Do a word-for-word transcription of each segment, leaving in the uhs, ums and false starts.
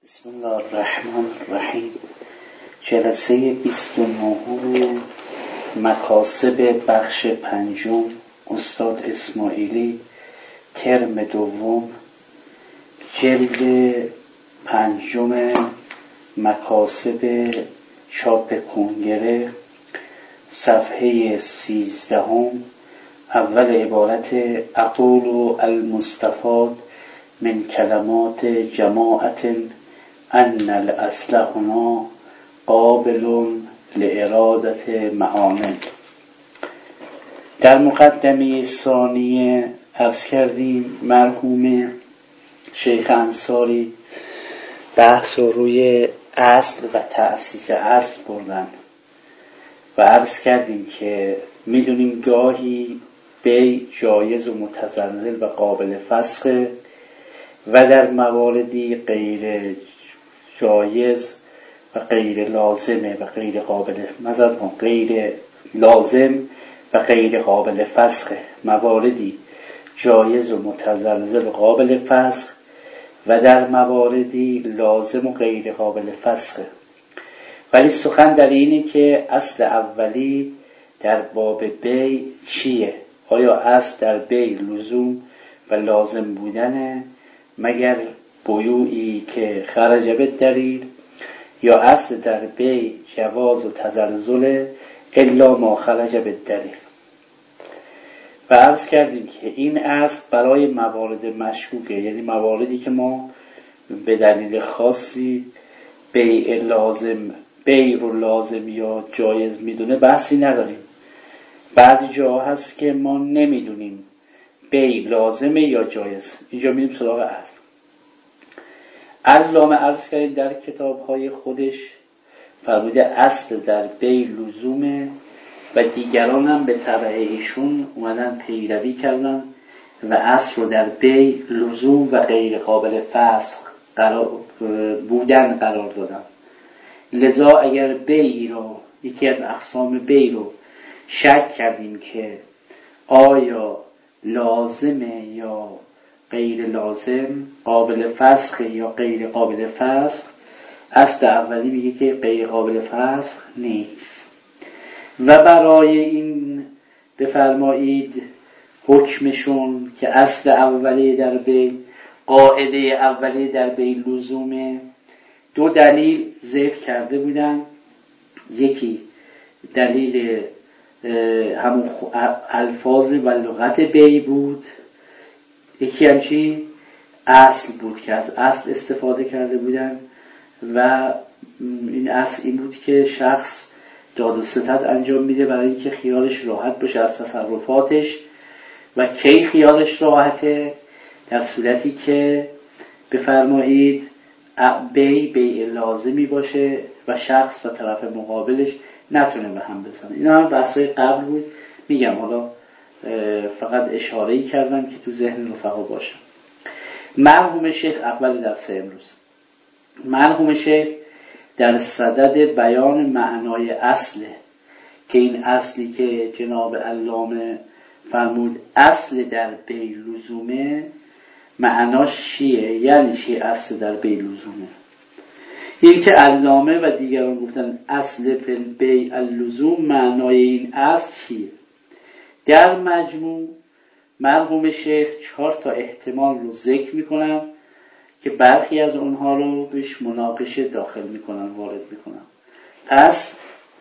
بسم الله الرحمن الرحیم. جلسه بیست و نه مکاسب بخش پنجم، استاد اسماعیلی، ترم دوم، جلد پنجم، مکاسب، چاپ کنگره، صفحه سیزدهم. اول عبارت: اقول المستفاد من کلمات جماعت ان الاصل هنا قابل لارادت معامل. در مقدمه ثانیه عرض کردیم مرحوم شیخ انصاری بحث رو روی اصل و تأسیس اصل بردن و عرض کردیم که میدونیم گاهی بی جایز و متزلزل و قابل فسخ و در مواردی غیر جایز و غیر لازمه و غیر قابل مزد غیر لازم و غیر قابل فسخ، مواردی جایز و متزلزل قابل فسخ و در مواردی لازم و غیر قابل فسخ. ولی سخن در اینه که اصل اولی در باب بی چیه؟ آیا اصل در بی لزوم و لازم بودنه مگر بیوعی که خرج بالدلیل، یا اصل در بی جواز و تزلزل الا ما خرج بالدلیل؟ و عرض کردیم که این اصل برای موارد مشکوکه، یعنی مواردی که ما به دلیل خاصی بیع لازم بیع رو لازم یا جایز میدونه بحثی نداریم. بعضی جا هست که ما نمیدونیم بیع لازمه یا جایز، اینجا میریم سراغ اصل. علامه عرض کردیم در کتاب‌های خودش فرموده اصل در بیع لزومه و دیگران هم به تبع ایشون اومدن پیروی کردن و اصل رو در بیع لزوم و غیر قابل فسخ قرار بودن قرار دادن. لذا اگر بیع رو، یکی از اقسام بیع رو شک کردیم که آیا لازمه یا غیر لازم، قابل فسخ یا غیر قابل فسخ، اصل اولی میگه که غیر قابل فسخ نیست. و برای این بفرمایید حکمشون که اصل اولی در بیع، قاعده اولی در بیع لزومه، دو دلیل ذکر کرده بودن. یکی دلیل همون الفاظ و لغت بیع بود، یکی هم چی؟ اصل بود که از اصل استفاده کرده بودن و این اصل این بود که شخص داد و ستد انجام میده برای اینکه خیالش راحت باشه از تصرفاتش. و کی خیالش راحته؟ در صورتی که بفرمایید بیع بیع لازمی باشه و شخص و طرف مقابلش نتونه به هم بزنه. اینا هم بحثای قبل بود، میگم حالا فقط اشاره‌ای کردم که تو ذهن رفقا باشه. مرحوم شیخ اول درس امروز، مرحوم شیخ در صدد بیان معنای اصله که این اصلی که جناب علامه فرمود اصل در بیع لزومه، معناش چیه؟ یعنی چی اصل در بیع لزومه؟ این که علامه و دیگران گفتن اصل فی البیع اللزوم، معنای این اصل چیه؟ در مجموع مرحوم شیخ چهار تا احتمال رو ذکر میکنن که برخی از اونها رو بهش مناقشه داخل میکنن، وارد میکنن. پس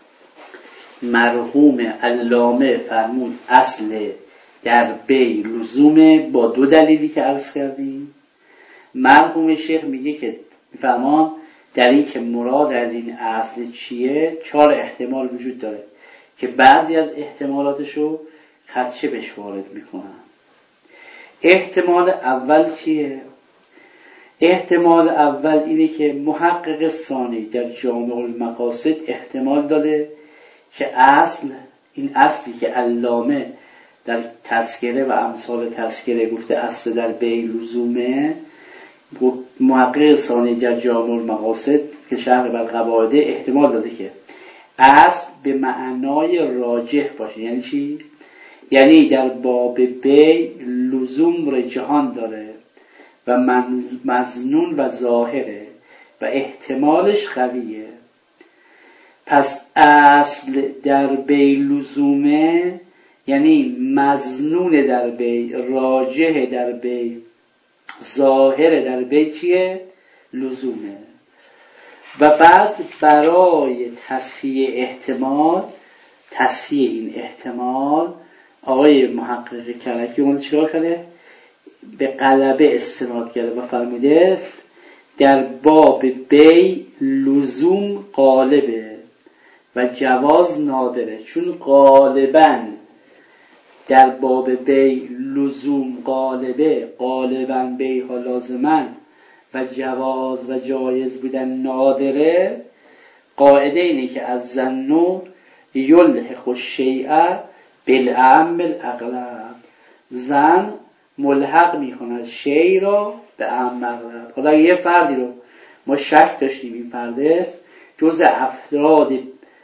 مرحوم علامه فرمود اصل در بیع لزومه با دو دلیلی که عرض کردیم. مرحوم شیخ میگه که فرمان در این که مراد از این اصل چیه، چهار احتمال وجود داره که بعضی از احتمالاتشو خدشه بهش وارد میکنن. احتمال اول چیه؟ احتمال اول اینه که محقق ثانی در جامع المقاصد احتمال داده که اصل، این اصلی که علامه در تذکره و امثال تذکره گفته اصل در بیع لزومه، محقق ثانی در جامع المقاصد که شرح بر قواعد احتمال داده که اصل به معنای راجح باشه. یعنی چی؟ یعنی در باب بیع لزوم رجحان داره و مظنون و ظاهره و احتمالش قویه. پس اصل در بی لزومه، یعنی مظنون در بی، راجح در بی، ظاهر در بی چیه؟ لزومه. و بعد برای تصحیح احتمال، تصحیح این احتمال، آقای محقق کرکی اون چیکار کرده؟ به غلبه استناد کرده و فرموده در باب بی لزوم غالبه و جواز نادره. چون غالباً در باب بی لزوم غالبه، غالباً بی ها لازمن و جواز و جایز بودن نادره، قاعده اینه که از ظنو یلحق الشیء بالاعم الاغلب، زن ملحق میکنه شیء را به اعم اغلب. حالا یه فردی رو ما شک داشتیم این فرد جز افراد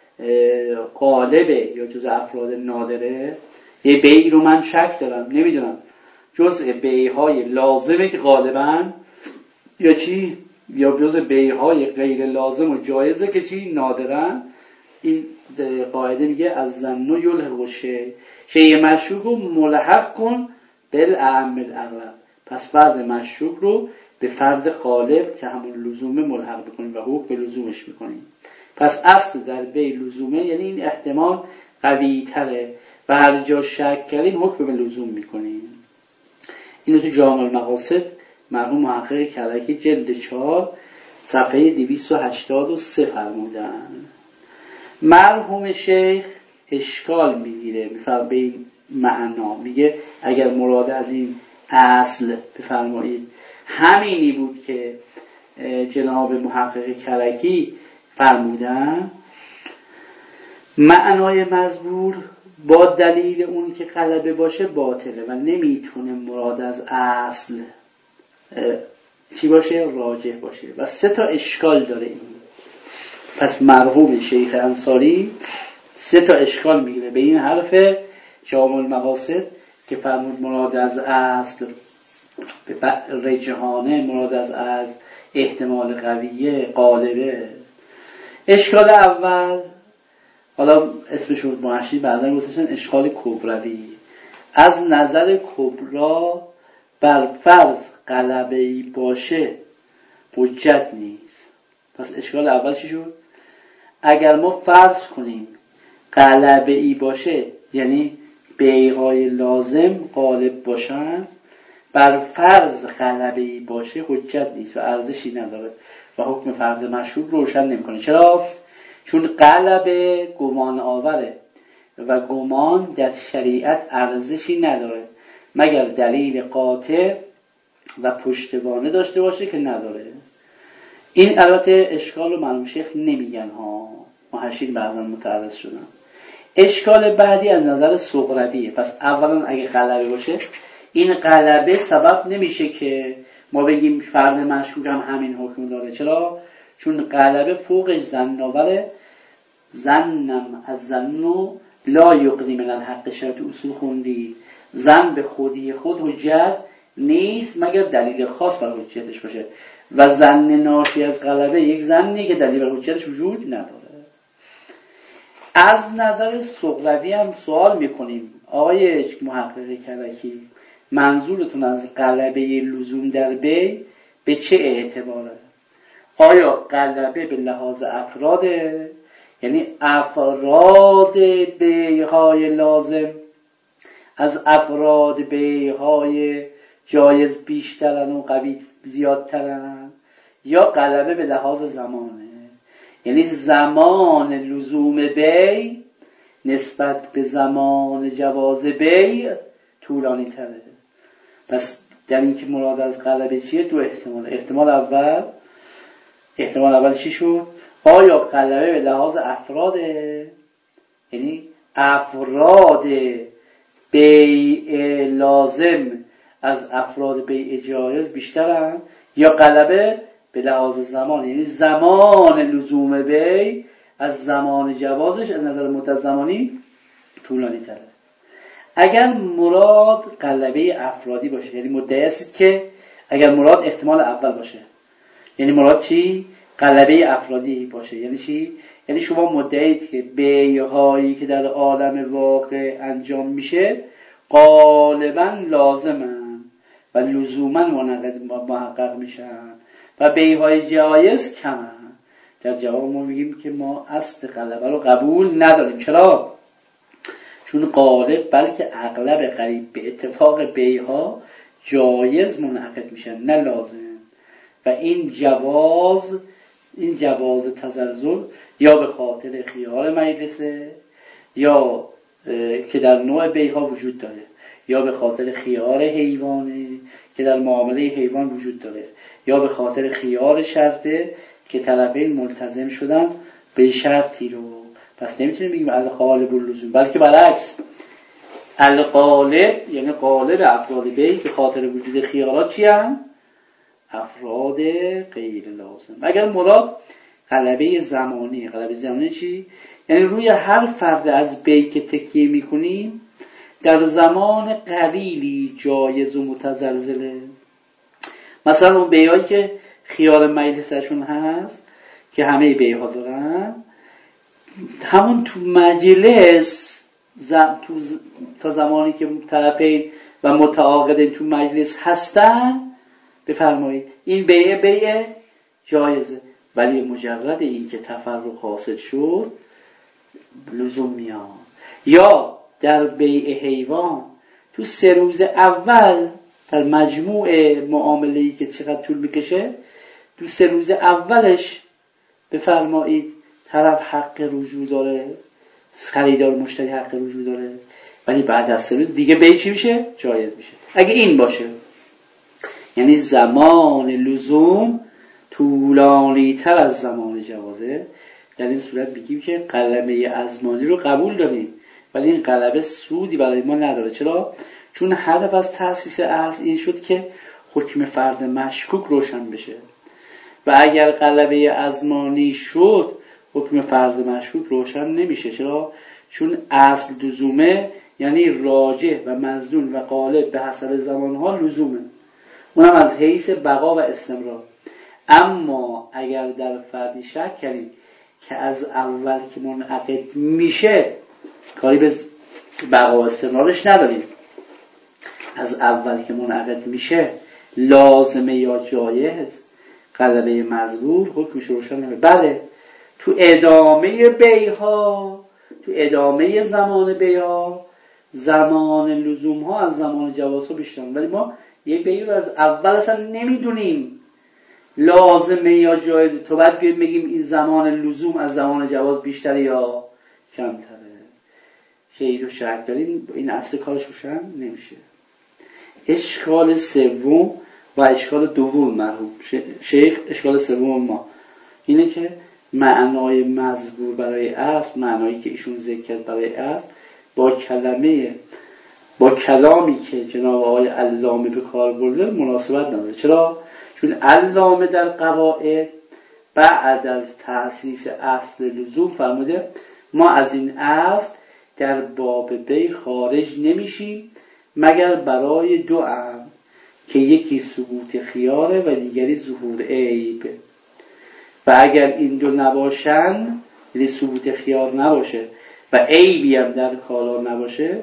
غالبه یا جز افراد نادره، یه بیع رو من شک دارم نمیدونم جز بیعهای لازمه که غالباً یا چی، یا جز بیعهای غیر لازم و جایزه که چی نادرن. این قاعده میگه از ظنو یلحق الشیء، شیء مشکوک رو ملحق کن بالاعم الاغلب. پس فرد مشکوک رو به فرد غالب که همون لزومه ملحق بکنیم و حکم به لزومش میکنیم. پس اصل در بی لزومه، یعنی این احتمال قوی تره و هر جا شک کردیم حکم به لزوم میکنیم. اینو تو جامع المقاصد مرحوم محقق کرکی جلد چهار صفحه دویست و هشتاد و سه فرمودن. مرحوم شیخ اشکال میگیره میفرم به این معنا، میگه اگر مراد از این اصل بفرمایید همینی بود که جناب محقق کرکی فرمودن، معنای مزبور با دلیل اون که غلبه باشه باطله و نمیتونه مراد از اصل چی باشه؟ راجح باشه و سه تا اشکال داره این. پس مرحوم شیخ انصاری سه تا اشکال میگیره به این حرف جامع المقاصد که فرمود مراد از اصل رجحانه، مراد از از احتمال قویه، غالبه. اشکال اول، حالا اسمش رو محشی بعضا گفتشن اشکال کبروی، از نظر کبرا بر فرض غلبه‌ای باشه حجت نیست. پس اشکال اول چی شد؟ اگر ما فرض کنیم غلبه‌ای باشه، یعنی بیعهای لازم غالب باشن، بر فرض غلبه‌ای باشه حجت نیست و ارزشی نداره و حکم فرض مشروط روشن نمی‌کنه. چرا؟ چون غلبه گمان آوره و گمان در شریعت ارزشی نداره مگر دلیل قاطع و پشتوانه داشته باشه که نداره. این البته اشکال رو معلوم شیخ نمیگن ها، محشید بعضا متعرض شدن. اشکال بعدی از نظر صغرویه. پس اولا اگه غلبه باشه، این غلبه سبب نمیشه که ما بگیم فرد مشکوک هم همین حکم داره. چرا؟ چون غلبه فوقش ظن‌آوره، ظنم از ظنو لا یقضی من الحق شرط اصول خوندی، ظن به خودی خود حجت نیست مگر دلیل خاص بر حجتش باشه و ظن ناشی از غلبه یک ظنی که دلیل بر حجتش وجود نداره. از نظر صغروی هم سوال میکنیم آقای محقق کرکی، منظورتون از غلبه لزوم در بی به چه اعتباره؟ آیا غلبه به لحاظ افراده، یعنی افراد بیعهای لازم از افراد بیعهای جایز بیشترن و قوی زیادترن، یا غلبه به لحاظ زمانه، یعنی زمان لزوم بیع نسبت به زمان جواز بیع طولانی تره؟ پس در این که مراد از غلبه چیه؟ دو احتمال. احتمال اول احتمال اول چی شد؟ آیا غلبه به لحاظ افراده، یعنی افراد بیع لازم از افراد بیع جایز بیشترن، یا غلبه به لحاظ زمان، یعنی زمان لزوم بیع از زمان جوازش از نظر مدت زمانی طولانی تره؟ اگر مراد غلبه افرادی باشه، یعنی مدعی است که اگر مراد احتمال اول باشه، یعنی مراد چی؟ غلبه افرادی باشه. یعنی چی؟ یعنی شما مدعید که بیعهایی که در عالم واقع انجام میشه غالبا لازمن و لزوما منعقد محقق میشن و بیعهای جایز کمن. در جواب ما میگیم که ما اصل غلبه رو قبول نداریم. چرا؟ چون غالب بلکه اغلب قریب به اتفاق بیعها جایز منعقد میشن نه لازم. و این جواز این جواز تزلزل یا به خاطر خیار مجلسه یا که در نوع بیعها وجود داره، یا به خاطر خیار حیوانه که در معامله حیوان وجود داره، یا به خاطر خیار شرطه که طرفین ملتزم شدن به شرطی رو. پس نمیتونیم بگیم الغالب اللزوم، بلکه برعکس، الغالب یعنی غالب افراد بیع به خاطر وجود خیارات چی هم؟ افراد غیر لازم. اگر مراد غلبه زمانی، غلبه زمانی چی؟ یعنی روی هر فرد از بیع که تکیه میکنیم در زمان قلیلی جایز و متزلزله. مثلا اون بیعایی که خیار مجلسشون هست که همه بیعها دارن، همون تو مجلس زم تو ز... تا زمانی که طرفین و متعاقدین تو مجلس هستن بفرمایید این بیع بیع جایزه. ولی مجرد این که تفرق حاصل شد لزوم میاد. یا در بیع حیوان تو سه روز اول در مجموع معامله‌ای که چقدر طول میکشه، تو سه روز اولش بفرمایید طرف حق رجوع داره، خریدار مشتری حق رجوع داره، ولی بعد از سه روز دیگه بیع چی میشه؟ جایز میشه. اگه این باشه یعنی زمان لزوم طولانی تر از زمان جوازه، در این صورت میگیم که غلبه ازمانی رو قبول داریم، ولی این غلبه سودی برای ما نداره. چرا؟ چون هدف از تأسیس اصل این شد که حکم فرد مشکوک روشن بشه و اگر غلبه ازمانی شد حکم فرد مشکوک روشن نمیشه. چرا؟ چون اصل لزومه، یعنی راجح و مظنون و غالب به حسب زمانها لزومه، اونم از حیث بقا و استمرار. اما اگر در فردی شک کردیم که از اول که منعقد میشه کاری به بقا و استمرارش نداریم، از اول که منعقد میشه لازمه یا جایز، غلبه مزبور حکمش روشن نمیشه. بله تو ادامه بیعها، تو ادامه زمان بیعها زمان لزوم ها از زمان جواز ها بیشتر، ولی ما یک بیع رو از اول اصلا نمیدونیم لازمه یا جایز، تو باید بیایم بگیم این زمان لزوم از زمان جواز بیشتره یا کمتره. شیء رو شک داریم، این اصل کارش روشن نمیشه. اشکال سوم و اشکال دوم مرحوم شیخ، اشکال سوم ما اینه که معنای مذکور برای اصل، معنایی که ایشون ذکر کرد برای اصل، با کلمه با کلامی که جناب آقای علامه به کار برده مناسبت نداره. چرا؟ چون علامه در قواعد بعد از تأسیس اصل لزوم فرموده ما از این اصل در باب بیع خارج نمیشیم مگر برای دو امر که یکی ثبوت خیاره و دیگری ظهور عیب، و اگر این دو نباشن، یعنی ثبوت خیار نباشه و عیبی هم در کالا نباشه،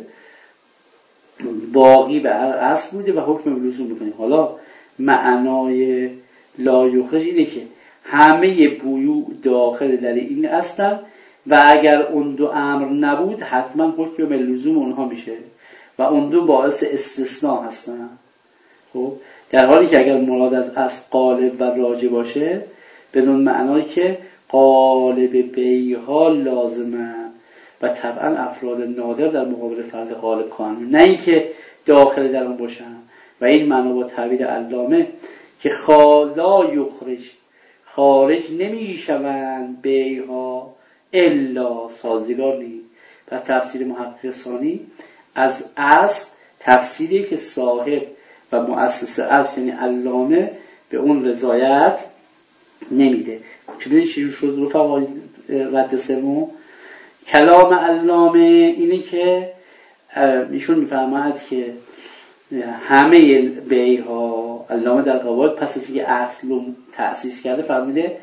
باقی به اصل بوده و حکم لزوم میکنیم. حالا معنای لا یخرج اینه که همه بیوع داخل در این هستن و اگر اون دو امر نبود حتما حکم لزوم اونها میشه و اون دو باعث استثناء هستن. خب در حالی که اگر مراد از اصل غالب و راجع باشه بدون معنایی که غالب بیعها لازمه و طبعا افراد نادر در مقابل فرد غالب قانون، نه اینکه داخل در اون باشن. و این معنا با تعبیر علامه که خالا یخرج خارج نمی شوند بیعها الا سازگار نیست. پس تفسیر محقق ثانی از اصل تفسیری که صاحب و مؤسس اصل یعنی علامه به اون رضایت نمیده. چطوری چیزی شد رفقا رد سوم؟ کلام علامه اینه که ایشون میفرماید که همه بیعها، علامه در قواعد پس از اینکه اصل رو تأسیس کرده فرموده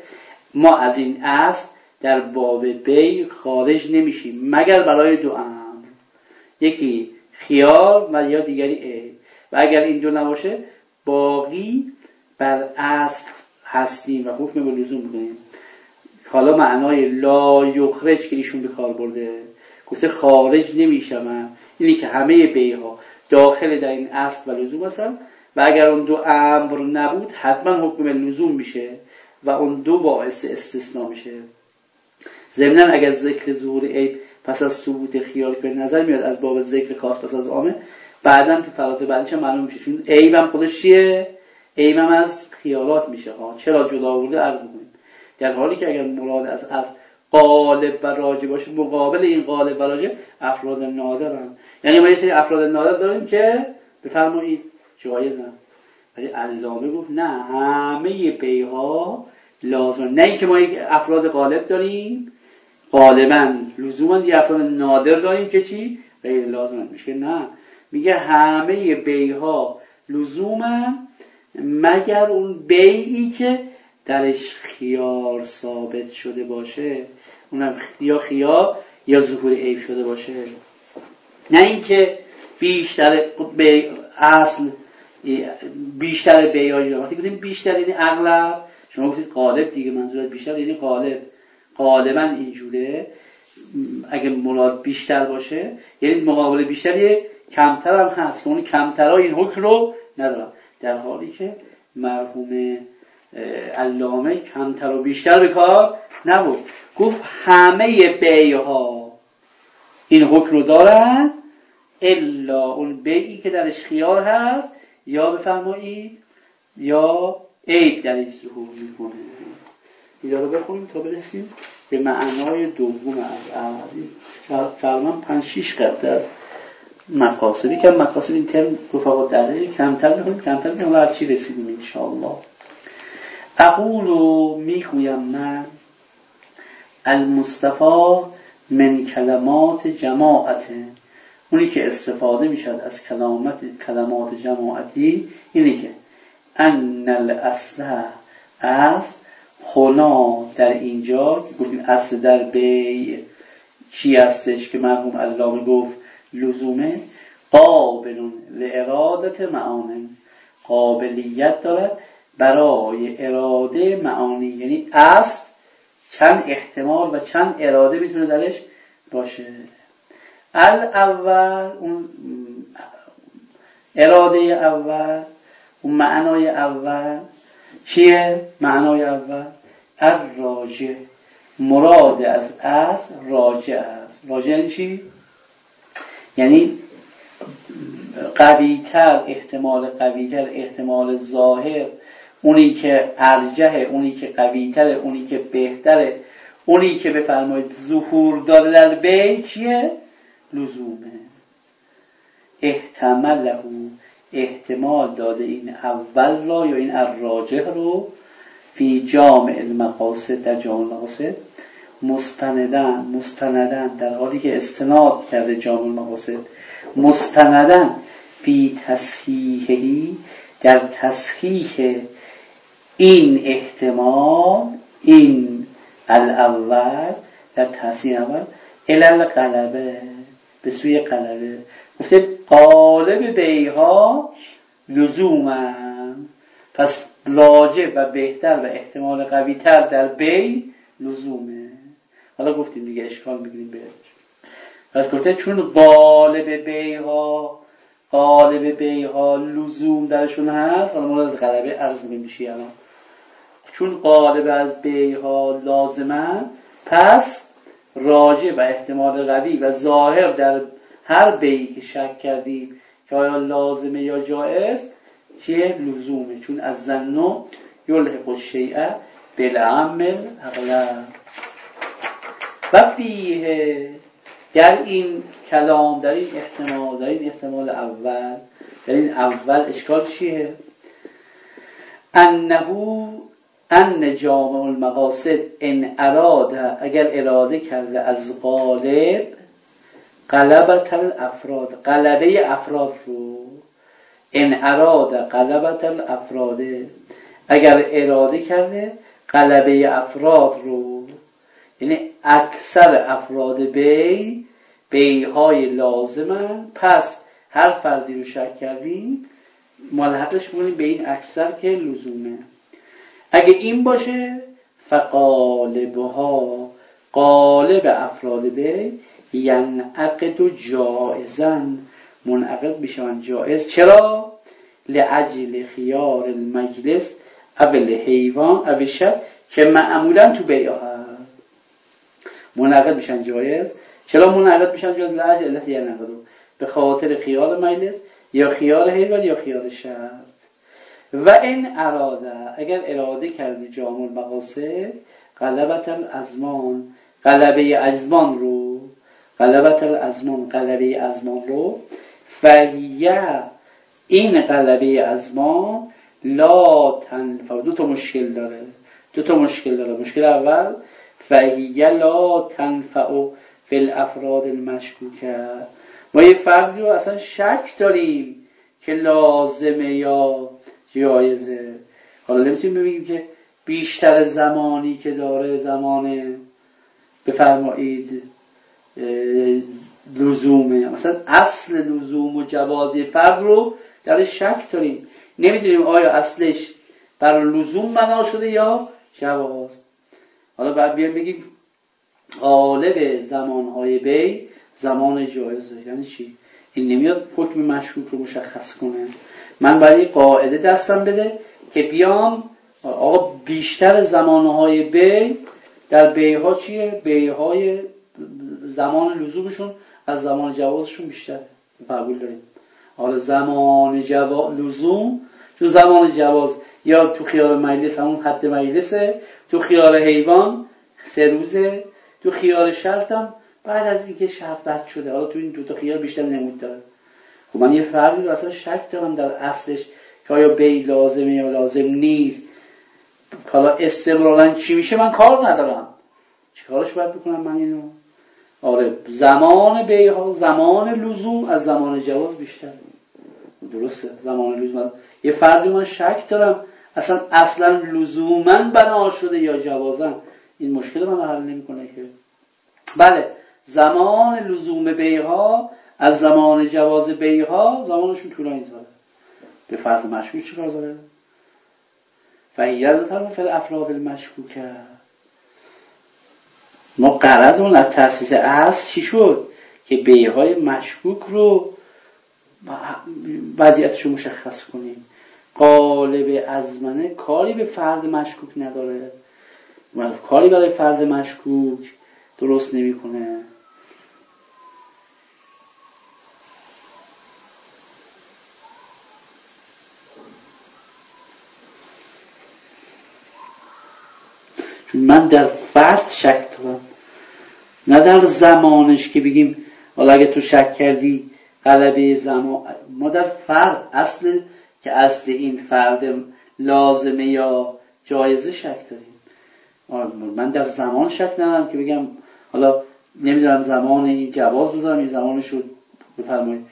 ما از این اصل در باب بی خارج نمیشیم مگر برای دو امر، یکی خیار و یا دیگری عیب. و اگر این دو نباشه باقی بر اصل هستیم و حکم به لزوم می‌کنیم. حالا معنای لا یخرج که ایشون به کار برده، گفته خارج نمیشم، اینی که همه بیها داخل در این اصل و لزوم هستن و اگر اون دو امر نبود حتما حکم لزوم میشه و اون دو باعث استثناء میشه. ضمناً اگر ذکر ظهور عیب پس از ثبوت خیال به نظر میاد از باب ذکر خاص پس از عامه، بعداً تو فراز بعدیش معلوم میشه، چون عیب هم خودش چیه؟ عیب هم از خیالات میشه ها. چرا جدا آورده عرض می‌کنیم. در حالی که اگر مراد از از غالب و راجع باشه، مقابل این غالب و راجع افراد نادرن. یعنی ما یه سری افراد نادر داریم که بفرمایید جایزن، ولی علامه گفت نه، همه بیها لازم، نه اینکه ما یک افراد غالب داریم غالبا لزوما یه افراد نادر داریم که چی غیر لازم میشه. نه، میگه همه بیها لزوما مگر اون بیعی که درش خیار ثابت شده باشه، اونم یا خیار یا ظهور عیب شده باشه. نه اینکه بیشتر بی اصل بیشتر بی‌ها جدا. وقتی گفتیم بیشتر یعنی اغلب، شما گفتید غالب دیگه، منظور بیشتر یعنی غالب، غالبا اینجوره. اگه مراد بیشتر باشه یعنی مقابل بیشتری کمتر هم هست که اون کمترها این حکم رو ندارن، در حالی که مرحوم علامه کمتر و بیشتر به کار نبود، گفت همه بی‌ها این حکم رو دارن الا اون بیعی که درش خیار هست یا بفرمایید یا عیب درش ظهور میکنه. اینجا رو بخونیم تا برسیم به معنای دوم از احادیث. تقریبا پنج شش قطعه از مقاصدی که مقاصد این ترم رفقا دقیقی کمتر میخونیم کمتر میخونیم هر چی رسیدیم انشاءالله. اقولو میخویم من المصطفى من کلمات جماعته، اونی که استفاده میشد از کلمات کلمات جماعتی اینه که ان الاصل است خنا در اینجا گفتیم اصل در بی چی هستش که مرحوم علامه گفت لزومه، قابلون لارادت معانی، قابلیت دارد برای اراده معانی، یعنی اصل چند احتمال و چند اراده میتونه درش باشه. الاول اون اراده اول، اون معنای اول چیه؟ معنای اول الراجع، مراد از اصل راجع است. راجع یعنی چی؟ یعنی قویتر، احتمال قویتر، احتمال ظاهر، اونی که ارجحه، اونی که قویتره، اونی که بهتره، اونی که بفرمایید ظهور داره در بین چیه؟ لزومه. احتمله، احتمال داده این اول را یا این الراجح رو فی جامع المقاصد، در جامع المقاصد مستندن، مستندن در حالی که استناد کرده جامع المقاصد، مستندن فی تصحیحی در تصحیح این احتمال، این الاول در تصحیح اول الال قلبه، به سوی قلبه. گفته قالب بیها لزومن، پس راجع و بهتر و احتمال قوی تر در بی لزومه. حالا گفتیم دیگه اشکال میگیریم بهش. پس گفته چون قالب بیها قالب بیها لزوم درشون هست، حالا ما از قلبه عرض میشی الان، چون قالب از بیها لازمن پس راجع و احتمال قوی و ظاهر در هر بیعی که شک کردیم که آیا لازمه یا جائز چیه؟ لزومه. چون از ظنو یلحق الشیء بالعمل اغلب. و فیه، در این کلام، در این احتمال، در این احتمال اول، در این اول اشکال چیه؟ انهو ان جامع المقاصد ان اراده، اگر اراده کرده از غالب غلبت الافراد، غلبه افراد رو، ان اراده غلبت الافراد، اگر اراده کرده غلبه افراد رو، یعنی اکثر افراد بی بیهای لازمن، پس هر فردی رو شک کردیم ملحقش کنیم به این اکثر که لزومه. اگه این باشه فقالبها، قالب افراد بی ینعقد جائزن، منعقد میشن جائز. چرا؟ لعجل خیار المجلس اول حیوان اول شک که معمولا تو بیع هست منعقد میشن جایز. چرا منعقد میشن جایز؟ لعجل علت ینعقد، به خاطر خیار مجلس یا خیار حیوان یا خیار شرط. و این اراده، اگر اراده کرده جامع المقاصد غلبت الازمان، غلبه ازمان رو، غلبت الازمان، غلبه ازمان رو، فیه این غلبه ازمان لا تنفع، دو تا مشکل داره، دو تا مشکل داره. مشکل اول فیه لا تنفع فی الافراد المشکوکه، ما یه فرد رو اصلا شک داریم که لازمه یا جایزه. حالا نمیتونیم ببینیم که بیشتر زمانی که داره زمان بفرمایید لزومه، مثلا اصل لزوم و جوازی فرد رو در شک داریم، نمیدونیم آیا اصلش بر لزوم بنا شده یا جواز. حالا بعد بیایم بگیم غالب زمانهای بی زمان جایزه، یعنی چی؟ این نمیاد حکم مشکوک رو مشخص کنه. من برای قاعده دستم بده که بیام آقا بیشتر زمانهای بی در بیها چیه؟ بیهای زمان لزومشون از زمان جوازشون بیشتره، قبول داریم. حالا زمان جواز لزوم، چون زمان جواز یا تو خیار مجلس همون حد مجلسه، تو خیار حیوان سه روزه، تو خیار شرط هم بعد از اینکه شرط بست شده. حالا تو این دو تا خیار بیشتر نمود داره. خب من یه فردی رو اصلا شک دارم در اصلش که آیا بی لازمه یا لازم نیست، حالا استمرارا چی میشه من کار ندارم، چی کارش باید بکنم من اینو؟ آره زمان بی ها زمان لزوم از زمان جواز بیشتر، درسته. زمان لزوم یه فردی من شک دارم اصلا اصلا لزوما بنا شده یا جوازا، این مشکل من حل نمیکنه که. بله زمان لزوم بی ها از زمان جواز بی ها زمانشون طولانی داره. به فرد مشکوک چی کار داره؟ فهیل طرف افراد المشکوکه. ما غرضمون از تأسیس اصل چی شد؟ که بیهای مشکوک رو وضعیتشو مشخص کنیم. قالب ازمنه کاری به فرد مشکوک نداره، کاری برای فرد مشکوک درست نمی کنه. چون من در فرد شک دارم، نه در زمانش که بگیم حالا اگه تو شک کردی غلبه زمان. ما در فرد اصل که اصل این فرد لازمه یا جایزه شک داریم. من در زمان شک ندارم که بگم حالا نمیدونم زمان این جواز بذارم یا زمانش رو بفرمایید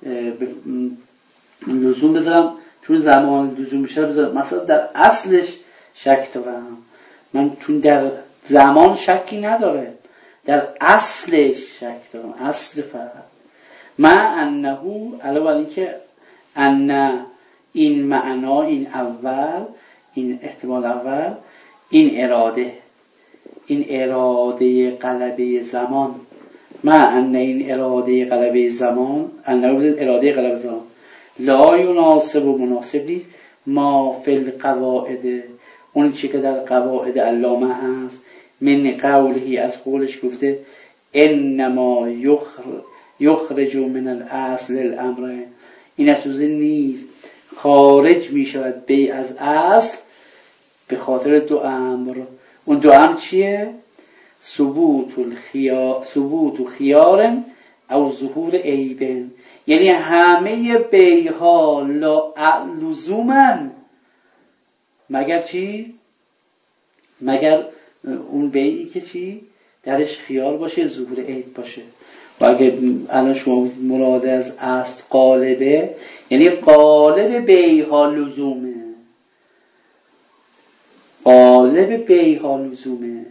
لزوم بذارم، چون زمان لزوم بیشتر بذارم. مثلا در اصلش شک دارم من، چون در زمان شکی نداره، در اصلش شک دارم، اصل فرد. ما انه علاوه بر این که ان این معنا، این اول، این احتمال اول، این اراده، این اراده غلبه زمان، ما ان این اراده غلبه زمان، ان اراده غلبه زمان لا یناسب و مناسب نیست ما فی القواعد، اون چی که در قواعد علامه هست، من قوله از قولش گفته انما یخرج من الاصل الامر، این اسوزه نیست خارج می شود بی از اصل به خاطر دو امر. اون دو امر چیه؟ ثبوت الخیار، ثبوت خیار او ظهور عیب. یعنی همه بیها لزومن مگر چی؟ مگر اون بیعی که چی؟ درش خیار باشه، ظهور عیب باشه. و اگه الان شما مراد از اصل قالبه، یعنی قالب بیها لزومه، قالب قالب بیها لزومه.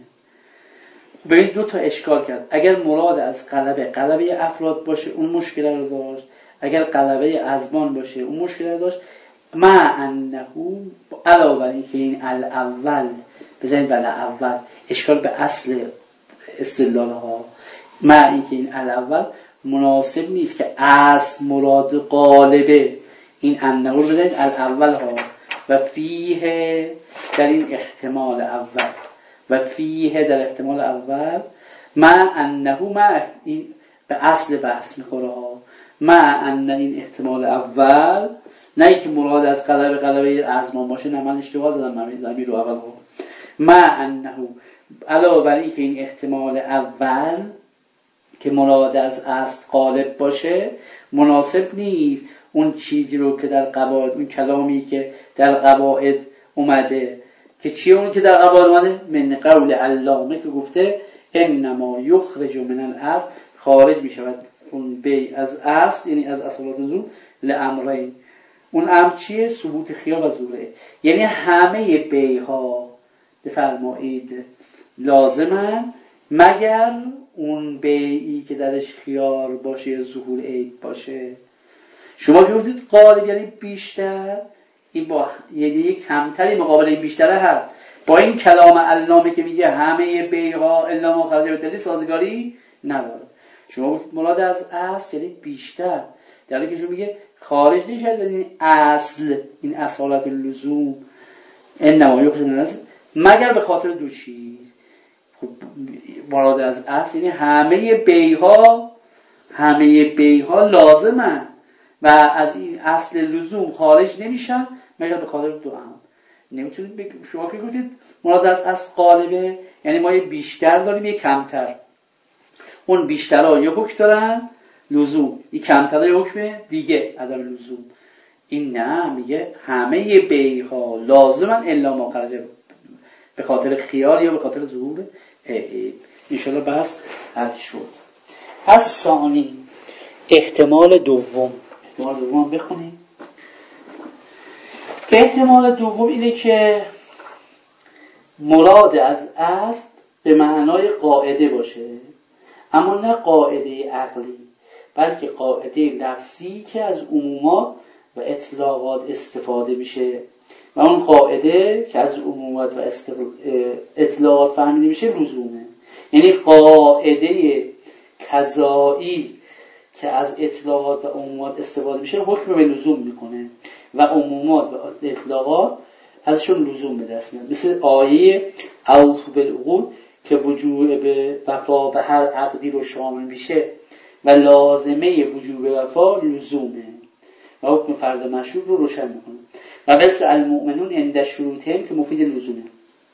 به این دو تا اشکال کرد. اگر مراد از غلبه غلبه افراد باشه اون مشکل رو داشت، اگر غلبه ازمان باشه اون مشکل رو داشت. مع انه علاوه بر این که این الاول بزنید بله اول اشکال به اصل استدلال ها، مع این که این الاول مناسب نیست که اصل مراد غالبه، این انه رو بزنید الاول ها و فیه در این احتمال اول و فیه در احتمال اول مع انه مع این به اصل بحث میخوره ها، مع انه این احتمال اول نه اینکه مراد از غلبه غلبه ازمان باشه، نه من اشتباه زدم من زمین رو اول ها، مع انه علاوه بر این که این احتمال اول که مراد از اصل غالب باشه مناسب نیست اون چیزی رو که در قواعد، اون کلامی که در قواعد اومده که چیه اون که در قواعد اومده من قول علامه که گفته انما یخرج من الاصل، خارج می شود اون بی از اصل یعنی از اصالات لزوم لامرین. اون امر چیه؟ ثبوت خیار و ظهوره. یعنی همه بی ها بفرمایید لازمن مگر اون بیعی که درش خیار باشه ظهور عیب باشه. شما که گفتید غالب یعنی بیشتر، این با یعنی کمتری مقابل این بیشتره هست. با این کلام علامه که میگه همه بیعها الا ما خرج بالدلیل سازگاری نداره. شما گفتید مراد از اصل یعنی بیشتر، در حالی که شما میگه خارج نشه این اصل، این اصالت اللزوم انما یخرج من الاصل مگر به خاطر دو چیز. خب مراد از اصل یعنی همه بیها همه بیها لازمن و از این اصل لزوم خارج نمیشن مگر به خاطر دو امر. نمیتونید بگید شما که گفتید مراد از اصل غالبه یعنی ما یه بیشتر داریم یه کمتر، اون بیشترها یه حکم دارن لزوم، این کمترها یه حکم دیگه عدم لزوم. این نه، میگه همه بیها لازمن الا ما خرج به خاطر خیار یا به خاطر ظهور عیب. انشاءالله بحث حل شد. از ثانی احتمال دوم، احتمال دوم بخونیم. احتمال دوم اینه که مراد از اصل به معنای قاعده باشه، اما نه قاعده عقلی بلکه قاعده لفظی که از عمومات و اطلاقات استفاده میشه و اون قاعده که از عمومات و اطلاقات فهمیده میشه لزومه. یعنی قاعده قضایی که از اطلاقات و عمومات استفاده میشه حکم به لزوم میکنه و عمومات و اطلاقات ازشون لزوم به دست میاد. مثل آیه اوفوا بالعقود که وجوب به وفا به هر عقدی رو شامل میشه و لازمه وجوب وفا لزومه و حکم فرض مشروط رو روشن میکنه. و مثل المؤمنون عند شروطهم که مفید لزومه،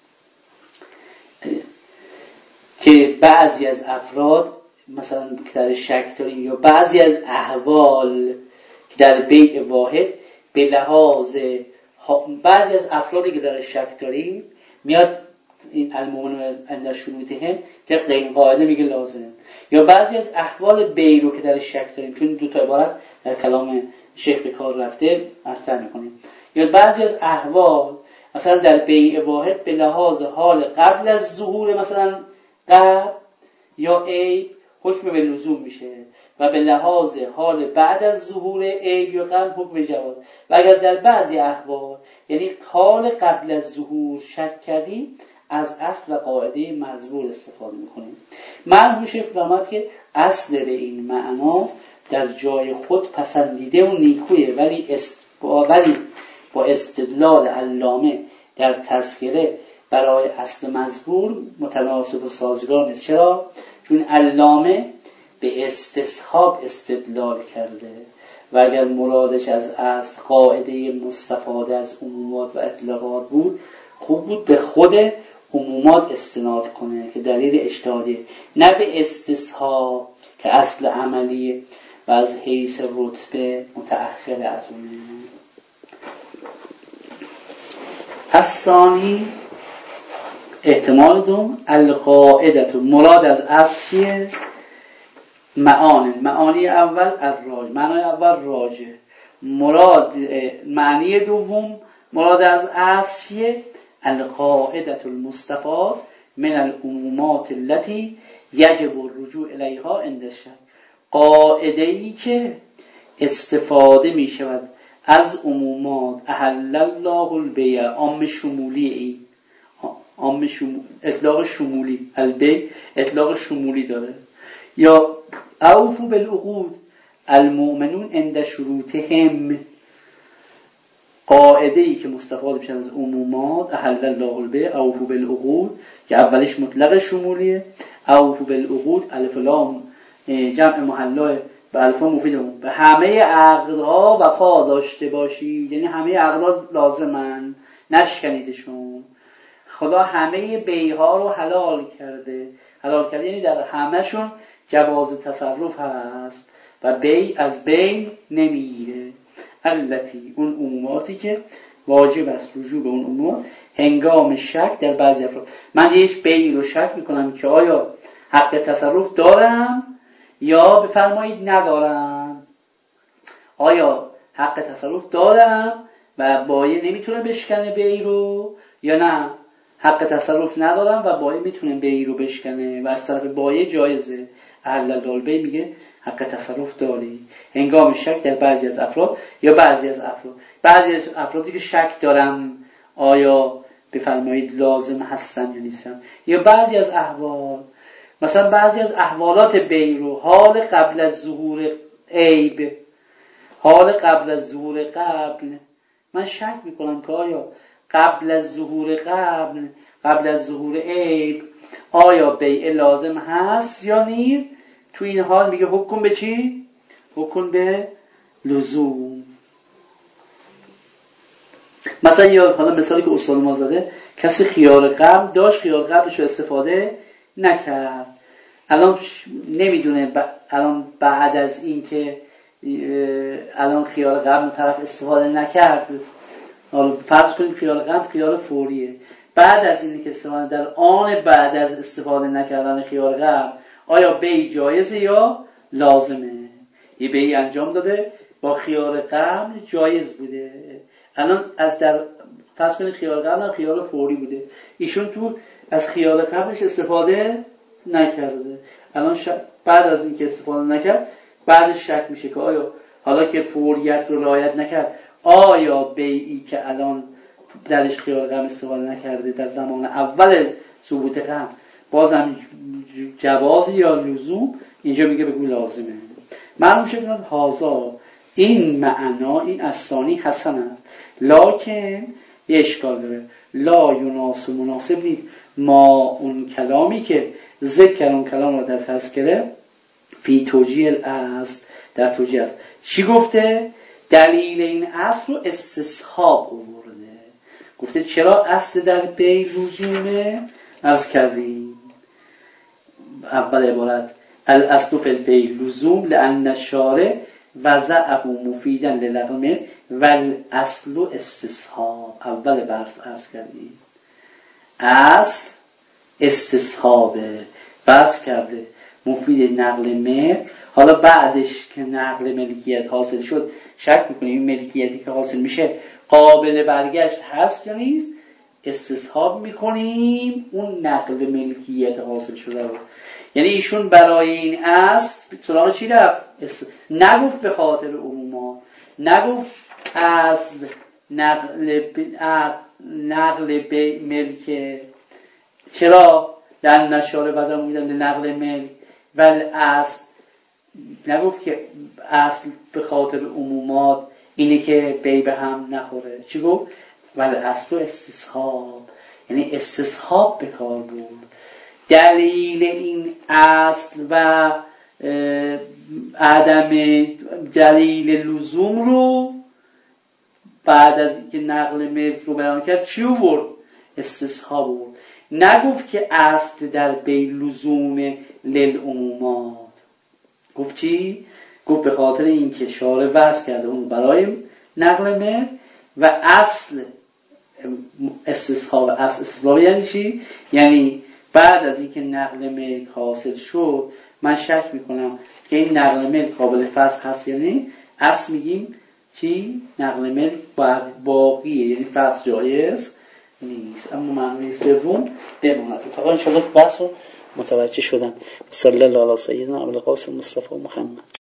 که بعضی از افراد مثلا که در شک داریم یا بعضی از احوال که در بیع واحد به لحاظ بعضی از افرادی که در شک داریم میاد این المؤمنون عند شروطهم که غیر قاعده میگه لازمه، یا بعضی از احوال بیع رو که در شک داریم چون دو تا عبارت در کلام شیخ به کار رفته مطرح میکنیم، یا بعضی از احوال مثلا در بیع واحد به لحاظ حال قبل از ظهور مثلا قبل یا عیب حکم به لزوم میشه و به لحاظ حال بعد از ظهور عیب یا قبل حکم به جواز. و اگر در بعضی احوال یعنی حال قبل از ظهور شک کردیم از اصل و قاعده مذکور استفاده میکنیم. مرحوم شیخ فرمود که اصل به این معنا در جای خود پسندیده و نیکویه، ولی است... ولی با استدلال علامه در تذکره برای اصل مذکور متناسب و سازگار نیست. چرا؟ چون علامه به استصحاب استدلال کرده و اگر مرادش از اصل قاعده مستفاده از عمومات و اطلاقات بود خوب بود به خود عمومات استناد کنه که دلیل اجتهادی، نه به استصحاب که اصل عملی و از حیث رتبه متأخر از اونه. پس ثانی احتمال دوم القاعدت، مراد از اصل چیه؟ معانی. معانی اول الراج، معنی اول راجه. مراد معنی دوم مراد از اصل چیه؟ القاعده المستفاد من العمومات التي یجب الرجوع الیها عند الشک. قاعده ای که استفاده می شود از عمومات احل الله البیع، عام شمولی، این عام شمول، اطلاق شمولی، البیع اطلاق شمولی داره. یا اوفوا بالعقود المؤمنون عند شروطهم، قاعده ای که مستفاده میشه از عمومات احل الله البیع اوفوا بالعقود که اولش مطلق شمولیه. اوفوا بالعقود الف لام جمع محلا به الف مفیده، به همه عقدها وفا داشته باشید، یعنی همه عقدها لازمن، نشکنیدشون. خدا همه بیعها رو حلال کرده. حلال کرده یعنی در همهشون جواز تصرف هست و بیع از بین نمیره. التی، اون عموماتی که واجب است رجوع به اون عمومات هنگام شک در بعضی افراد. من یک بیع رو شک میکنم که آیا حق تصرف دارم یا بفرمایید ندارم. آیا حق تصرف دارم و بایع نمیتونه بشکنه بیع رو، یا نه حق تصرف ندارم و بایع میتونه بیع رو بشکنه و از طرف بایع جایزه. اهل البیع میگه حق تصرف داری هنگام شک در بعضی از افراد یا بعضی از افراد. بعضی از افرادی که شک دارم آیا بفرمایید لازم هستن یا نیستن، یا بعضی از احوال، مثلا بعضی از احوالات بیع رو حال قبل از ظهور عیب، حال قبل از ظهور قبل من شک میکنم که آیا قبل از ظهور قبل قبل از ظهور عیب آیا بیع لازم هست یا نیست. تو این حال میگه حکم به چی؟ حکم به لزوم. مثلا یا حالا مثالی که استاد ما زده، کسی خیار قبل داشت، خیار قبلش رو استفاده نکرد، الان نمیدونه ب... الان بعد از این که الان خیار قبل طرف استفاده نکرد، حالا فرض کنیم خیار قبل خیار فوریه، بعد از این که استفاده در آن بعد از استفاده نکردن خیار قبل آیا بیع جایزه یا لازمه؟ یه بیع انجام داده با خیار قبل جایز بوده، الان از در فرض کنید خیار قبل خیار فوری بوده، ایشون تو از خیار قبلش استفاده نکرده، الان ش... بعد از این که استفاده نکرد بعدش شک میشه که آیا حالا که فوریت رو رعایت نکرد آیا بیعی که الان درش خیار قبل استفاده نکرده در زمان اول ثبوت قبل بازم جوازی یا لزوم؟ اینجا میگه بگو لازمه. معلوم شد هازا این معنا این ثانی حسن است، لکن یه اشکال داره، لا یناسب مناسب نیست ما اون کلامی که ذکر اون کلام رو در تذکره فی توجیه الاصل در توجیه است. چی گفته؟ دلیل این اصل رو استصحاب آورده، گفته چرا اصل در بیع لزومه؟ عرض کردیم اول عبارت الاصل فی البیع لزوم لان الشارع وضعه مفیدا للغمه و الاصل استصحاب. اول برس عرض کردیم اصل استصحابه، بس کرده مفید نقل ملک. حالا بعدش که نقل ملکیت حاصل شد شک میکنیم این ملکیتی که حاصل میشه قابل برگشت هست یا نیست، استصحاب میکنیم اون نقل ملکیت حاصل شده رو. یعنی ایشون برای این اصل سراغ چی رفت؟ نگفت به خاطر عموما، نگفت اصل نقل ب... نقل به ملک، چرا در نشاره بدم میدن نقل ملک ولی اصل نگفت که اصل به خاطر عمومات اینه که بی به هم نخوره. چی گفت؟ ولی اصل و استصحاب، یعنی استصحاب به کار بود. دلیل این اصل و عدم دلیل لزوم رو بعد از اینکه نقل ملک رو بیان کرد چی بود؟ استصحاب بود. نگفت که اصل در بیع لزوم للعمومات. گفت چی؟ گفت به خاطر اینکه شارع وضع کرده اون برای نقل ملک و اصل استصحاب. اصل استصحاب یعنی چی؟ یعنی بعد از اینکه نقل ملک حاصل شد من شک میکنم که این نقل ملک قابل فسخ هست یا نه، اصل میگیم چی؟ نقل ملک باقیه، یعنی فسخ جایز نیست، اما معنی سوم بماند. فقط انشاءالله بحث رو متوجه شدن. صلی الله علی سیدنا ابوالقاسم مصطفی محمد.